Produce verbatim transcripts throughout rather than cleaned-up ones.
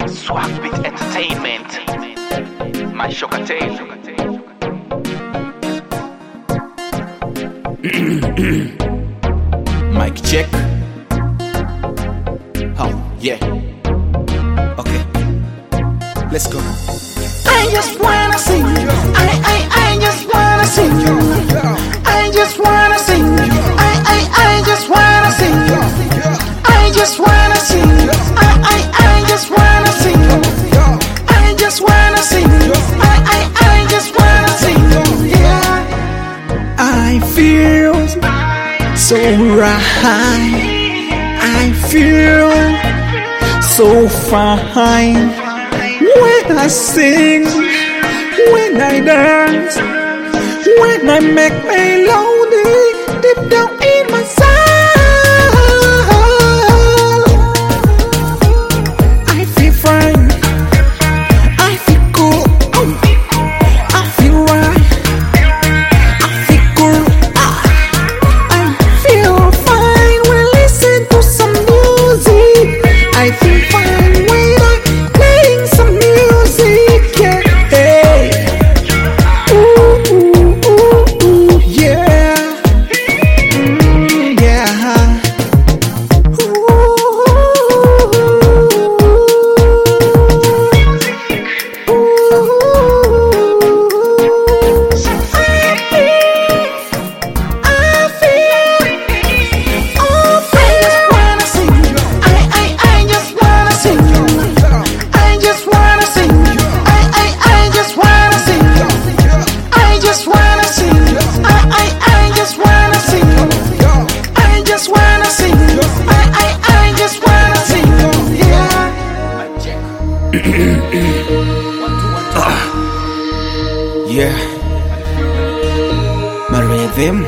Swag Beat Entertainment, my Shoka Tail. Mic check. Oh yeah. Okay, let's go. I just wanna sing. I I I just wanna sing. I just wanna sing. I I I just wanna sing. I just wanna sing. I I I just wanna sing. I just wanna sing. I I I just wanna sing. Yeah. I feel so right. I feel so fine when I sing, when I dance, when I make melody deep down in my soul. I feel fine, I feel cool, I feel right, I feel cool. I feel fine when I listen to some music. I feel fine when I playing some music. Yeah. Hey. Ooh, ooh, ooh, ooh, yeah. Mm, yeah. Ooh. Yeah, my rhythm,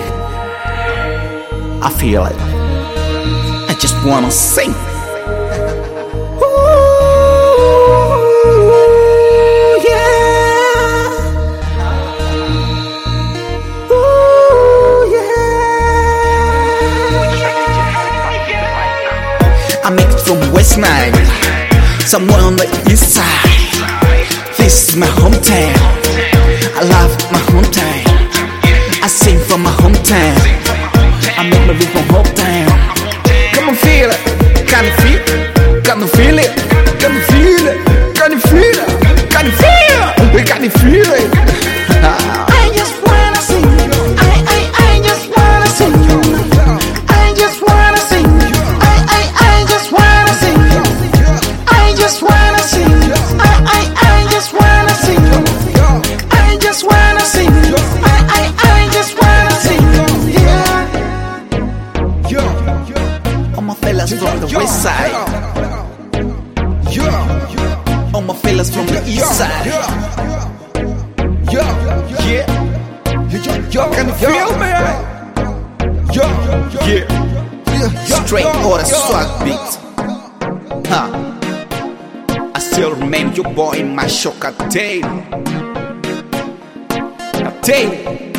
I feel it. I just wanna sing. Ooh, yeah. Ooh, yeah. I make it from West Nile, somewhere on the east side. This is my hometown. I love my hometown. I sing from my hometown. I make my beat from hometown. Come on, feel it. Can you feel it? Can you feel it? Can you feel it? Can you feel it? Can you feel it? Can you feel it? I just wanna sing. I I I just wanna sing. I just wanna sing. I I I just wanna sing. I just wanna sing. I I I just wanna sing. I just wanna sing. I I I just wanna sing. Yeah. All my fellas from the west side. All my fellas from the east side. Yeah. Can you feel me? Yeah. Straight order swag beat. Huh. I still remain your boy, my Shoka Tail. Tail.